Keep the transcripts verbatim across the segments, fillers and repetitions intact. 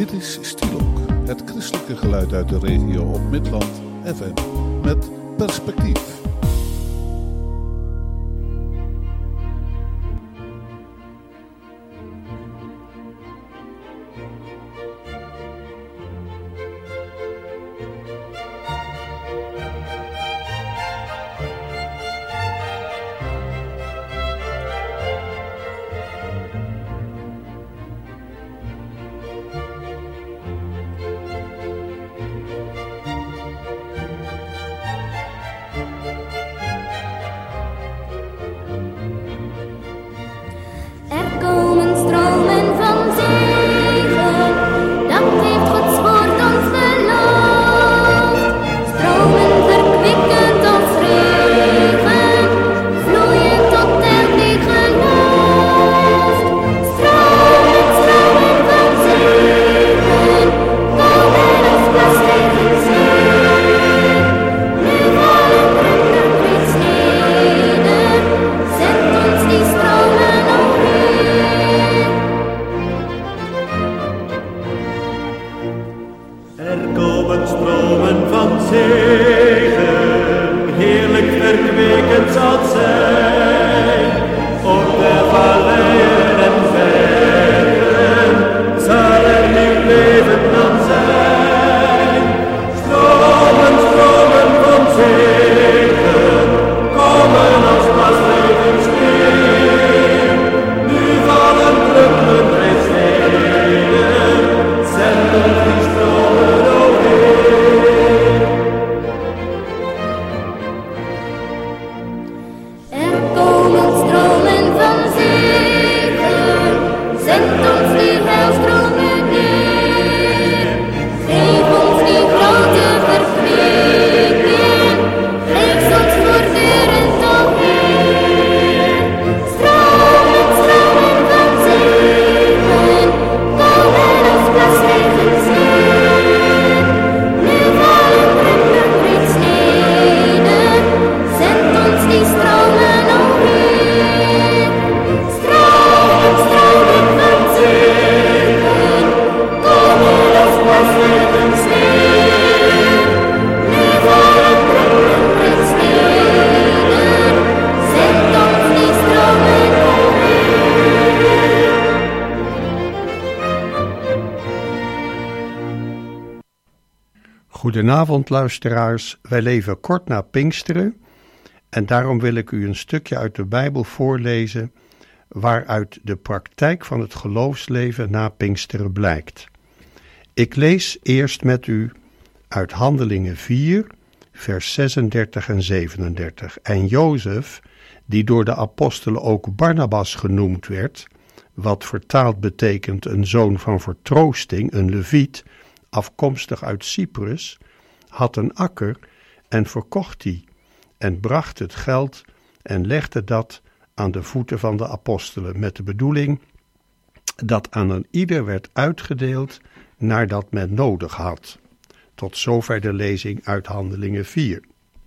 Dit is Stielok, het christelijke geluid uit de regio op Midland F M met perspectief. Goedenavond luisteraars, wij leven kort na Pinksteren en daarom wil ik u een stukje uit de Bijbel voorlezen waaruit de praktijk van het geloofsleven na Pinksteren blijkt. Ik lees eerst met u uit Handelingen vier, vers zesendertig en zevenendertig. En Jozef, die door de apostelen ook Barnabas genoemd werd, wat vertaald betekent een zoon van vertroosting, een leviet, afkomstig uit Cyprus, had een akker en verkocht die en bracht het geld en legde dat aan de voeten van de apostelen met de bedoeling dat aan een ieder werd uitgedeeld naar dat men nodig had. Tot zover de lezing uit Handelingen vier.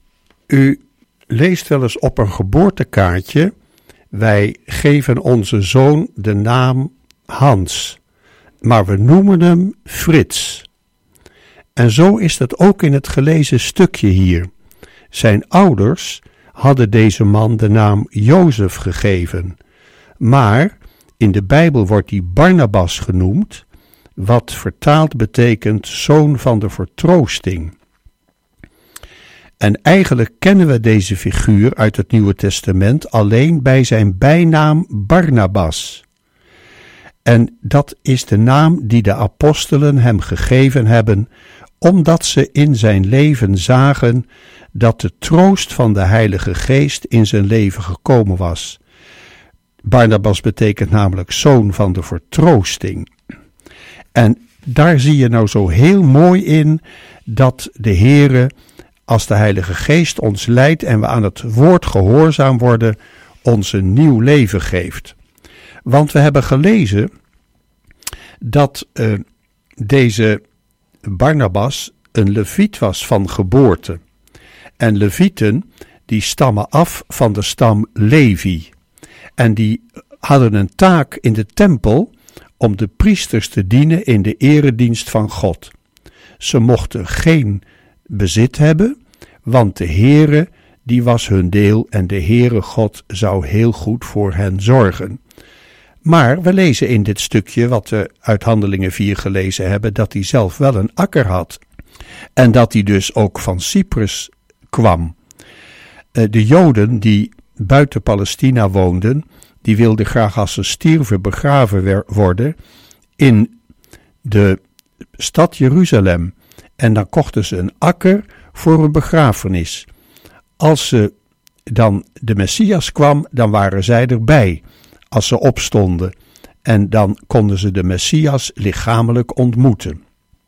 U leest wel eens op een geboortekaartje: wij geven onze zoon de naam Hans, maar we noemen hem Frits. En zo is dat ook in het gelezen stukje hier. Zijn ouders hadden deze man de naam Jozef gegeven, maar in de Bijbel wordt hij Barnabas genoemd, wat vertaald betekent zoon van de vertroosting. En eigenlijk kennen we deze figuur uit het Nieuwe Testament alleen bij zijn bijnaam Barnabas. En dat is de naam die de apostelen hem gegeven hebben, omdat ze in zijn leven zagen dat de troost van de Heilige Geest in zijn leven gekomen was. Barnabas betekent namelijk zoon van de vertroosting. En daar zie je nou zo heel mooi in dat de Heere, als de Heilige Geest ons leidt en we aan het woord gehoorzaam worden, ons een nieuw leven geeft. Want we hebben gelezen dat uh, deze Barnabas een leviet was van geboorte. En levieten, die stammen af van de stam Levi. En die hadden een taak in de tempel om de priesters te dienen in de eredienst van God. Ze mochten geen bezit hebben, want de Heere, die was hun deel en de Heere God zou heel goed voor hen zorgen. Maar we lezen in dit stukje, wat we uit Handelingen vier gelezen hebben, dat hij zelf wel een akker had. En dat hij dus ook van Cyprus kwam. De Joden die buiten Palestina woonden, die wilden graag als ze stierven begraven worden in de stad Jeruzalem. En dan kochten ze een akker voor een begrafenis. Als ze dan de Messias kwam, dan waren zij erbij als ze opstonden. En dan konden ze de Messias lichamelijk ontmoeten.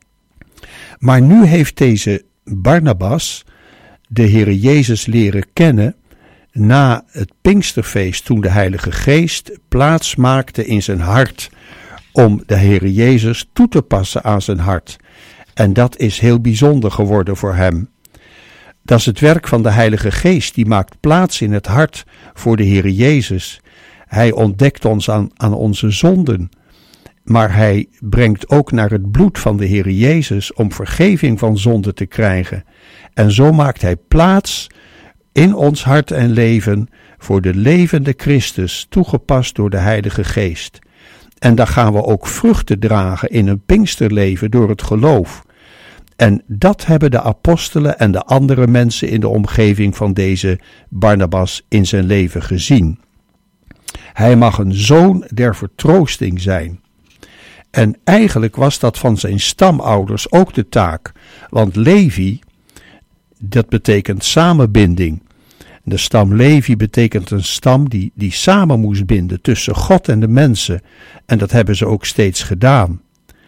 Maar nu heeft deze Barnabas de Heere Jezus leren kennen na het Pinksterfeest, toen de Heilige Geest plaats maakte in zijn hart om de Heere Jezus toe te passen aan zijn hart. En dat is heel bijzonder geworden voor hem. Dat is het werk van de Heilige Geest, die maakt plaats in het hart voor de Heere Jezus. Hij ontdekt ons aan, aan onze zonden, maar hij brengt ook naar het bloed van de Heere Jezus om vergeving van zonde te krijgen. En zo maakt hij plaats in ons hart en leven voor de levende Christus, toegepast door de Heilige Geest. En dan gaan we ook vruchten dragen in een Pinksterleven door het geloof. En dat hebben de apostelen en de andere mensen in de omgeving van deze Barnabas in zijn leven gezien. Hij mag een zoon der vertroosting zijn. En eigenlijk was dat van zijn stamouders ook de taak, want Levi, dat betekent samenbinding. De stam Levi betekent een stam die, die samen moest binden tussen God en de mensen. En dat hebben ze ook steeds gedaan.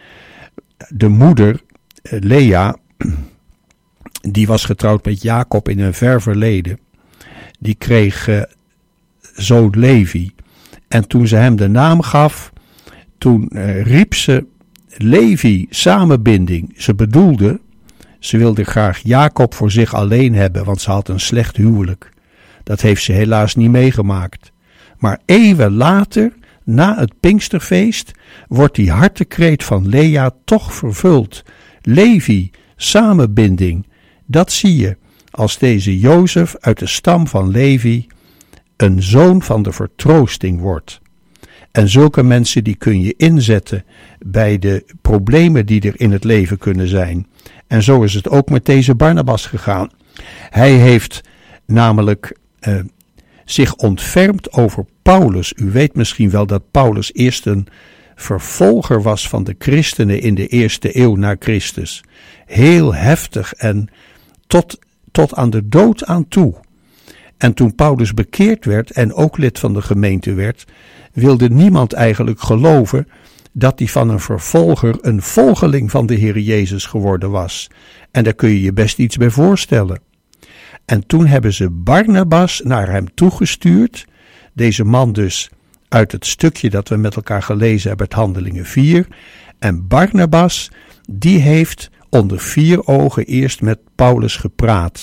De moeder, Lea, die was getrouwd met Jacob in een ver verleden. Die kreeg uh, zoon Levi. En toen ze hem de naam gaf, toen uh, riep ze Levi, samenbinding. Ze bedoelde, ze wilde graag Jacob voor zich alleen hebben, want ze had een slecht huwelijk. Dat heeft ze helaas niet meegemaakt. Maar eeuwen later, na het Pinksterfeest, wordt die hartekreet van Lea toch vervuld. Levi, samenbinding, dat zie je als deze Jozef uit de stam van Levi een zoon van de vertroosting wordt. En zulke mensen die kun je inzetten bij de problemen die er in het leven kunnen zijn. En zo is het ook met deze Barnabas gegaan. Hij heeft namelijk uh, zich ontfermd over Paulus. U weet misschien wel dat Paulus eerst een vervolger was van de christenen in de eerste eeuw na Christus. Heel heftig en tot, tot aan de dood aan toe. En toen Paulus bekeerd werd en ook lid van de gemeente werd, wilde niemand eigenlijk geloven dat hij van een vervolger een volgeling van de Heer Jezus geworden was. En daar kun je je best iets bij voorstellen. En toen hebben ze Barnabas naar hem toegestuurd, deze man dus uit het stukje dat we met elkaar gelezen hebben, het Handelingen vier. En Barnabas, die heeft onder vier ogen eerst met Paulus gepraat.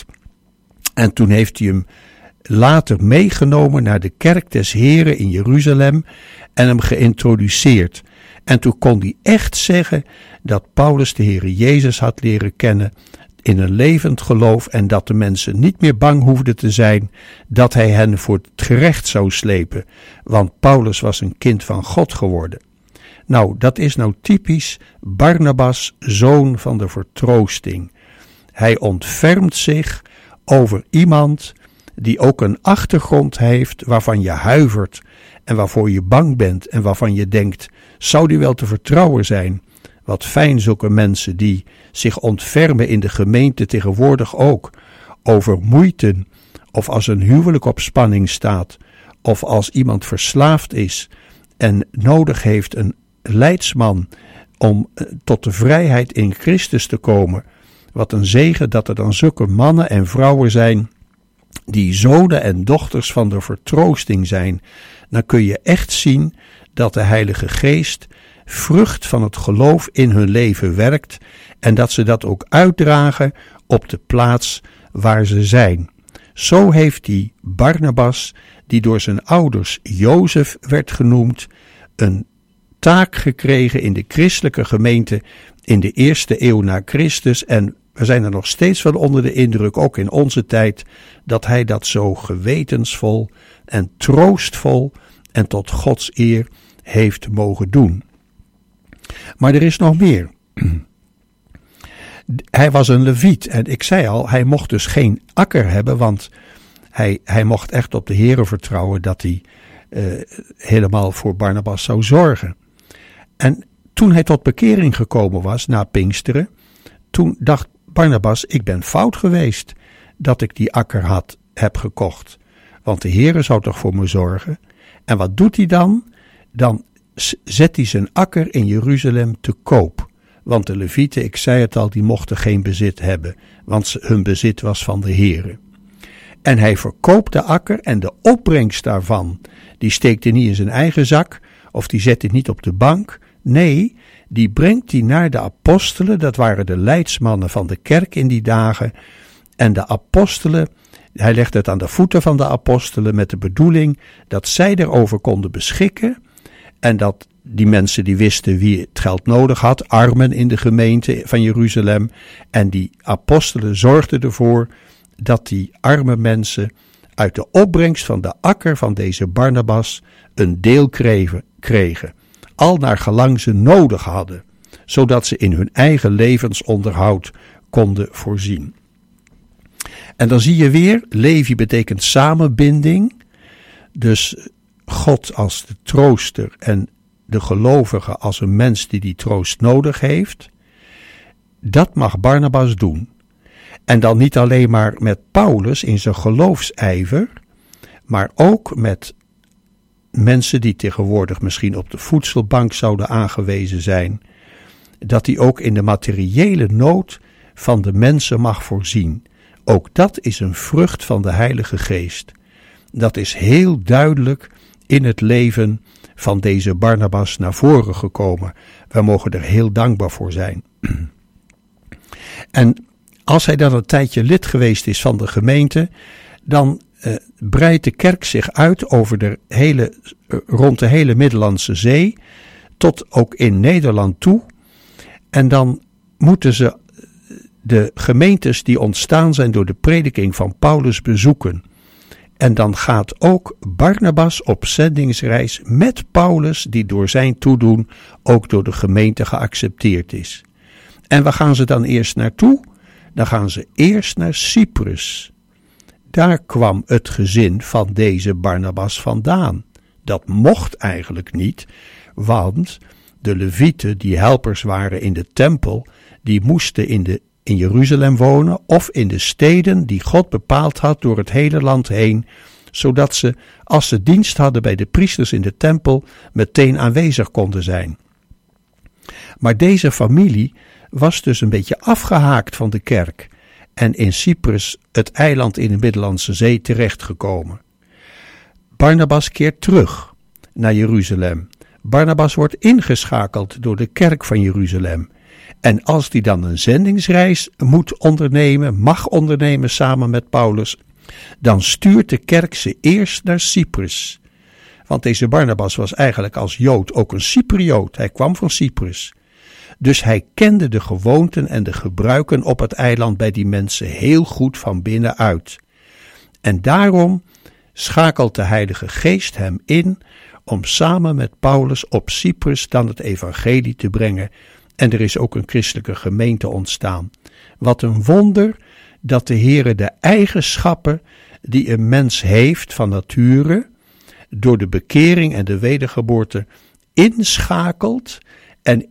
En toen heeft hij hem later meegenomen naar de kerk des Heren in Jeruzalem en hem geïntroduceerd. En toen kon hij echt zeggen dat Paulus de Heere Jezus had leren kennen in een levend geloof en dat de mensen niet meer bang hoefden te zijn dat hij hen voor het gerecht zou slepen, want Paulus was een kind van God geworden. Nou, dat is nou typisch Barnabas, zoon van de vertroosting. Hij ontfermt zich over iemand die ook een achtergrond heeft waarvan je huivert en waarvoor je bang bent en waarvan je denkt, zou die wel te vertrouwen zijn? Wat fijn zulke mensen die zich ontfermen in de gemeente tegenwoordig ook over moeite, of als een huwelijk op spanning staat, of als iemand verslaafd is en nodig heeft een leidsman om tot de vrijheid in Christus te komen. Wat een zegen dat er dan zulke mannen en vrouwen zijn die zonen en dochters van de vertroosting zijn. Dan kun je echt zien dat de Heilige Geest vrucht van het geloof in hun leven werkt en dat ze dat ook uitdragen op de plaats waar ze zijn. Zo heeft die Barnabas, die door zijn ouders Jozef werd genoemd, een taak gekregen in de christelijke gemeente in de eerste eeuw na Christus. En we zijn er nog steeds van onder de indruk, ook in onze tijd, dat hij dat zo gewetensvol en troostvol en tot Gods eer heeft mogen doen. Maar er is nog meer. Hij was een leviet en ik zei al, hij mocht dus geen akker hebben, want hij, hij mocht echt op de Heere vertrouwen dat hij uh, helemaal voor Barnabas zou zorgen. En toen hij tot bekering gekomen was, na Pinksteren, toen dacht Barnabas, ik ben fout geweest dat ik die akker had, heb gekocht. Want de Heere zou toch voor me zorgen. En wat doet hij dan? Dan zet hij zijn akker in Jeruzalem te koop. Want de Levieten, ik zei het al, die mochten geen bezit hebben. Want hun bezit was van de Heere. En hij verkoopt de akker en de opbrengst daarvan, die steekt hij niet in zijn eigen zak, of die zet hij niet op de bank. Nee, die brengt hij naar de apostelen, dat waren de leidsmannen van de kerk in die dagen. En de apostelen, hij legt het aan de voeten van de apostelen met de bedoeling dat zij erover konden beschikken. En dat die mensen die wisten wie het geld nodig had, armen in de gemeente van Jeruzalem. En die apostelen zorgden ervoor dat die arme mensen uit de opbrengst van de akker van deze Barnabas een deel kregen. Al naar gelang ze nodig hadden, zodat ze in hun eigen levensonderhoud konden voorzien. En dan zie je weer, Levi betekent samenbinding, dus God als de trooster en de gelovige als een mens die die troost nodig heeft. Dat mag Barnabas doen. En dan niet alleen maar met Paulus in zijn geloofsijver, maar ook met mensen die tegenwoordig misschien op de voedselbank zouden aangewezen zijn, dat hij ook in de materiële nood van de mensen mag voorzien. Ook dat is een vrucht van de Heilige Geest. Dat is heel duidelijk in het leven van deze Barnabas naar voren gekomen. We mogen er heel dankbaar voor zijn. En als hij dan een tijdje lid geweest is van de gemeente, dan uh, breidt de kerk zich uit over de hele, uh, rond de hele Middellandse Zee, tot ook in Nederland toe. En dan moeten ze de gemeentes die ontstaan zijn door de prediking van Paulus bezoeken. En dan gaat ook Barnabas op zendingsreis met Paulus, die door zijn toedoen ook door de gemeente geaccepteerd is. En waar gaan ze dan eerst naartoe? Dan gaan ze eerst naar Cyprus. Daar kwam het gezin van deze Barnabas vandaan. Dat mocht eigenlijk niet, want de Levieten, die helpers waren in de tempel, die moesten in, de, in Jeruzalem wonen of in de steden die God bepaald had door het hele land heen, zodat ze, als ze dienst hadden bij de priesters in de tempel, meteen aanwezig konden zijn. Maar deze familie was dus een beetje afgehaakt van de kerk en in Cyprus, het eiland in de Middellandse Zee, terechtgekomen. Barnabas keert terug naar Jeruzalem. Barnabas wordt ingeschakeld door de kerk van Jeruzalem. En als hij dan een zendingsreis moet ondernemen, mag ondernemen samen met Paulus, dan stuurt de kerk ze eerst naar Cyprus. Want deze Barnabas was eigenlijk als Jood ook een Cyprioot. Hij kwam van Cyprus. Dus hij kende de gewoonten en de gebruiken op het eiland bij die mensen heel goed van binnenuit. En daarom schakelt de Heilige Geest hem in om samen met Paulus op Cyprus dan het evangelie te brengen. En er is ook een christelijke gemeente ontstaan. Wat een wonder dat de Heere de eigenschappen die een mens heeft van nature, door de bekering en de wedergeboorte inschakelt en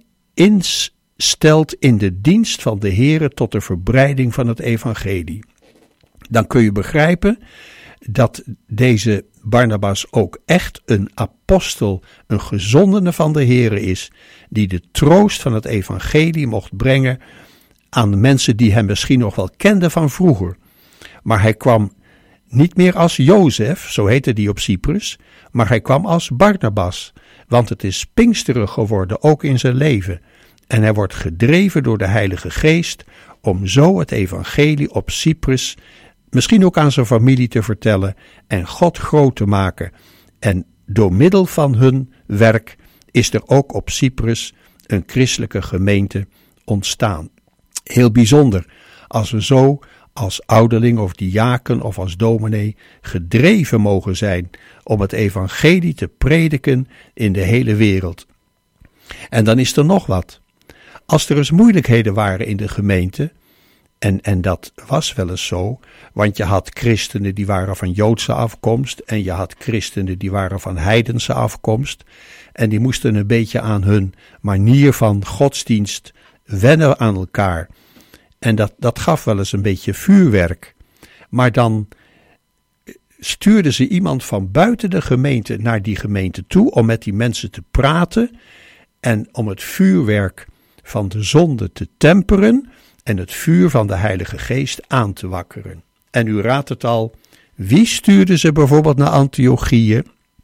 instelt in de dienst van de Heere tot de verbreiding van het evangelie. Dan kun je begrijpen dat deze Barnabas ook echt een apostel, een gezondene van de Heere is, die de troost van het evangelie mocht brengen aan de mensen die hem misschien nog wel kenden van vroeger. Maar hij kwam niet meer als Jozef, zo heette die op Cyprus, maar hij kwam als Barnabas, want het is Pinksteren geworden, ook in zijn leven. En hij wordt gedreven door de Heilige Geest om zo het evangelie op Cyprus, misschien ook aan zijn familie te vertellen en God groot te maken. En door middel van hun werk is er ook op Cyprus een christelijke gemeente ontstaan. Heel bijzonder als we zo als ouderling of diaken of als dominee gedreven mogen zijn om het evangelie te prediken in de hele wereld. En dan is er nog wat. Als er eens moeilijkheden waren in de gemeente, en, en dat was wel eens zo, want je had christenen die waren van Joodse afkomst en je had christenen die waren van heidense afkomst en die moesten een beetje aan hun manier van godsdienst wennen aan elkaar. En dat, dat gaf wel eens een beetje vuurwerk. Maar dan stuurden ze iemand van buiten de gemeente naar die gemeente toe om met die mensen te praten en om het vuurwerk van de zonde te temperen en het vuur van de Heilige Geest aan te wakkeren. En u raadt het al, wie stuurde ze bijvoorbeeld naar Antiochië?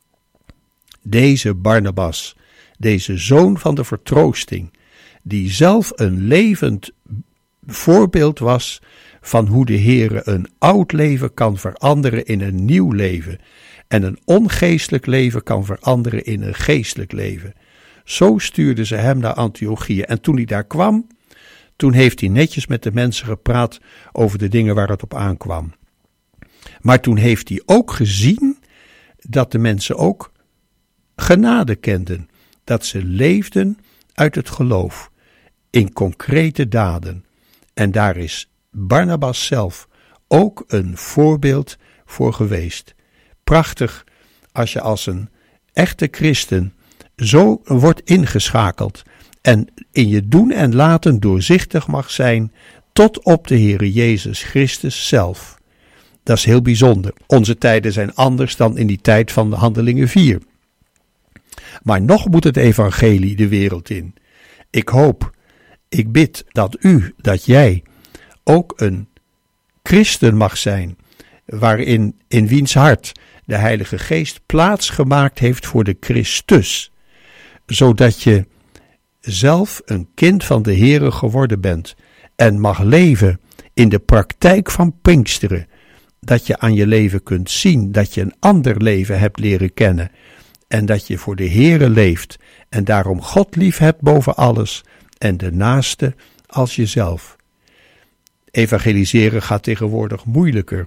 Deze Barnabas, deze zoon van de vertroosting, die zelf een levend voorbeeld was van hoe de Heere een oud leven kan veranderen in een nieuw leven en een ongeestelijk leven kan veranderen in een geestelijk leven. Zo stuurden ze hem naar Antiochië en toen hij daar kwam, toen heeft hij netjes met de mensen gepraat over de dingen waar het op aankwam. Maar toen heeft hij ook gezien dat de mensen ook genade kenden, dat ze leefden uit het geloof in concrete daden. En daar is Barnabas zelf ook een voorbeeld voor geweest. Prachtig als je als een echte christen zo wordt ingeschakeld en in je doen en laten doorzichtig mag zijn tot op de Heere Jezus Christus zelf. Dat is heel bijzonder. Onze tijden zijn anders dan in die tijd van de Handelingen vier. Maar nog moet het evangelie de wereld in. Ik hoop, ik bid dat u, dat jij ook een christen mag zijn, waarin in wiens hart de Heilige Geest plaats gemaakt heeft voor de Christus, zodat je zelf een kind van de Heere geworden bent en mag leven in de praktijk van Pinksteren, dat je aan je leven kunt zien dat je een ander leven hebt leren kennen en dat je voor de Heere leeft en daarom God lief hebt boven alles en de naaste als jezelf. Evangeliseren gaat tegenwoordig moeilijker.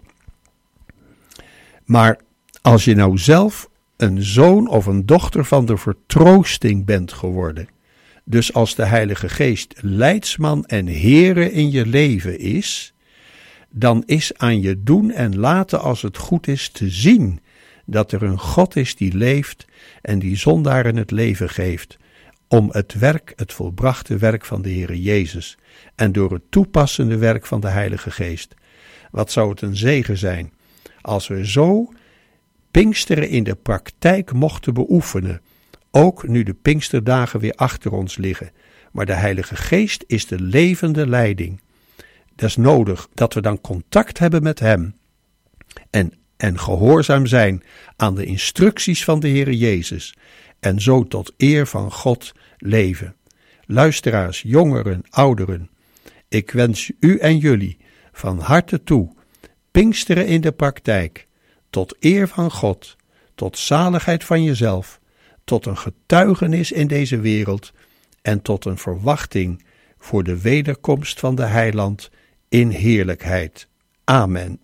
Maar als je nou zelf een zoon of een dochter van de vertroosting bent geworden, dus als de Heilige Geest leidsman en Heere in je leven is, dan is aan je doen en laten als het goed is te zien dat er een God is die leeft en die zondaren het leven geeft, om het werk, het volbrachte werk van de Heere Jezus en door het toepassende werk van de Heilige Geest. Wat zou het een zegen zijn als we zo Pinksteren in de praktijk mochten beoefenen, ook nu de Pinksterdagen weer achter ons liggen. Maar de Heilige Geest is de levende leiding. Dat is nodig dat we dan contact hebben met Hem en, en gehoorzaam zijn aan de instructies van de Heere Jezus en zo tot eer van God leven. Luisteraars, jongeren, ouderen, ik wens u en jullie van harte toe Pinksteren in de praktijk, tot eer van God, tot zaligheid van jezelf, tot een getuigenis in deze wereld en tot een verwachting voor de wederkomst van de Heiland in heerlijkheid. Amen.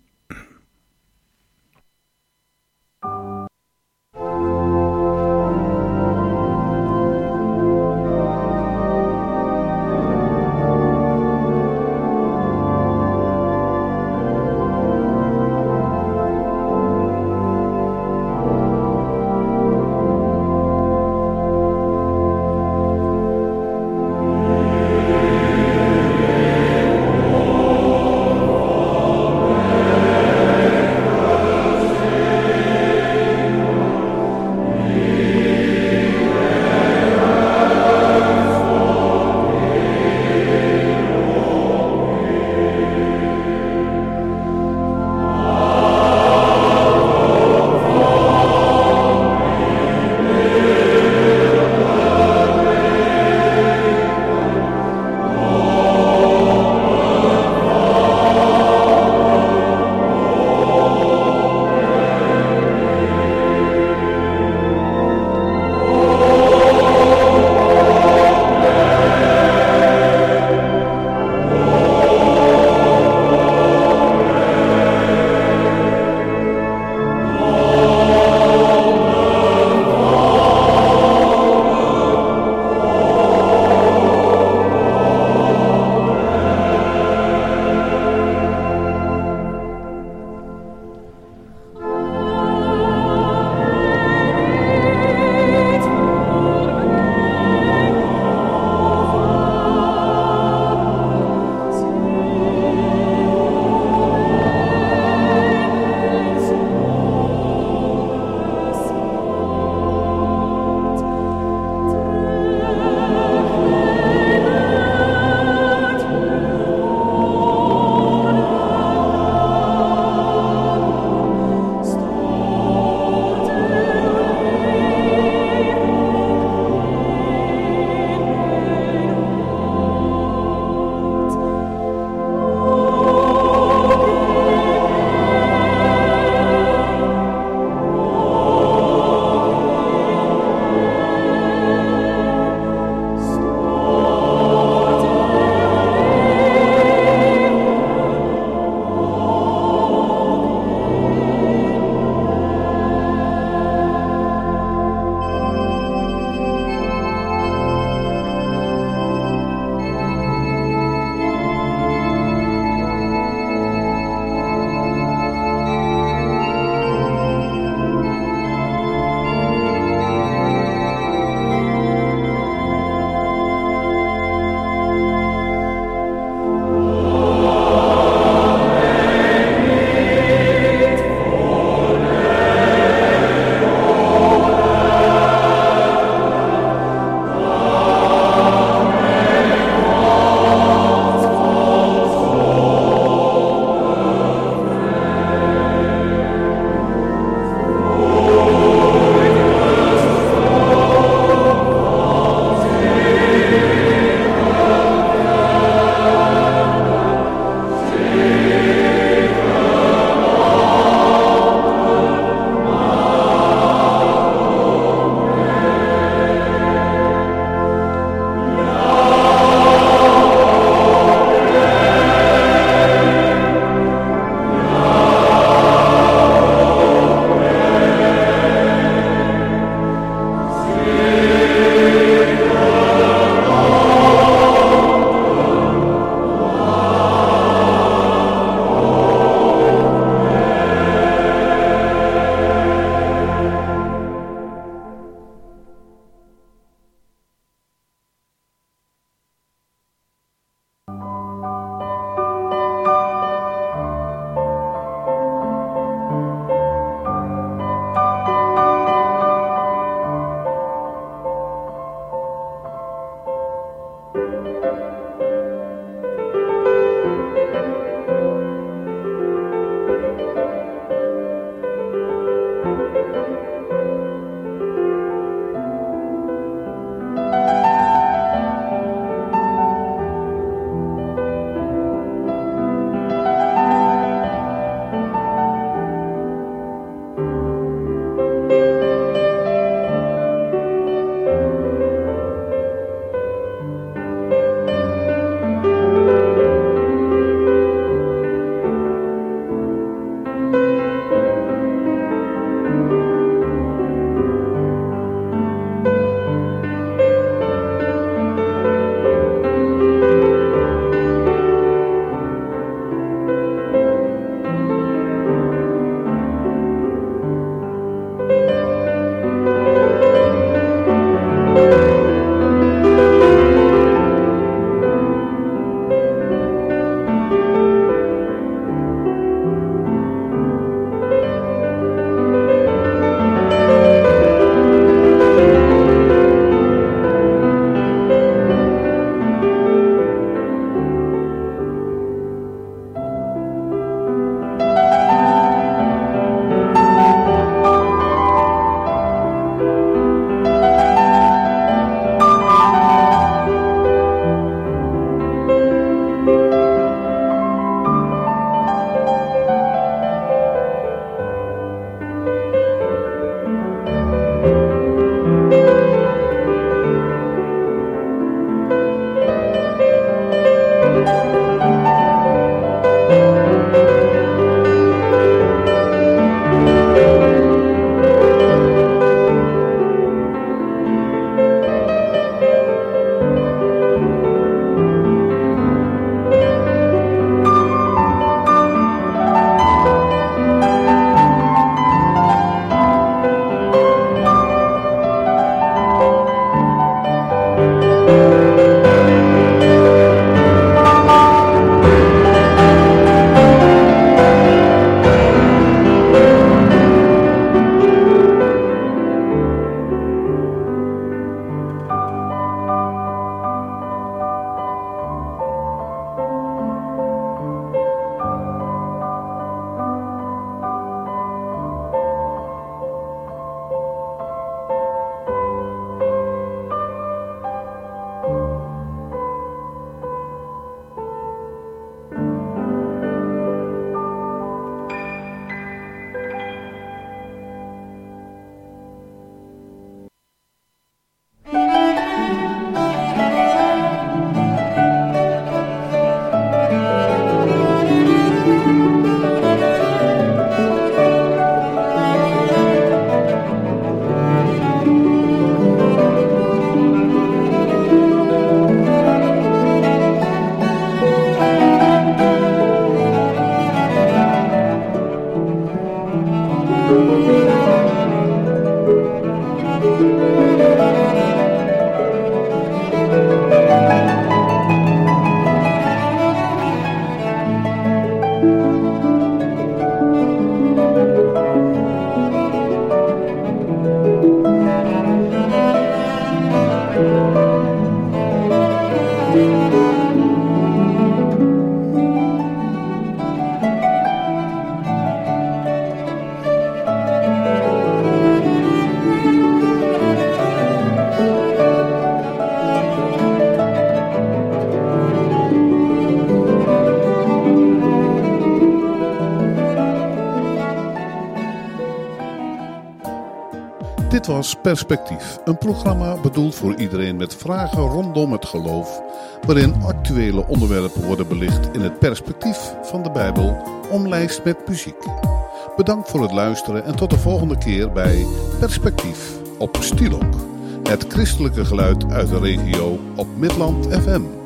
Dit was Perspectief, een programma bedoeld voor iedereen met vragen rondom het geloof, waarin actuele onderwerpen worden belicht in het perspectief van de Bijbel, omlijst met muziek. Bedankt voor het luisteren en tot de volgende keer bij Perspectief op Stilok, het christelijke geluid uit de regio op Midland F M.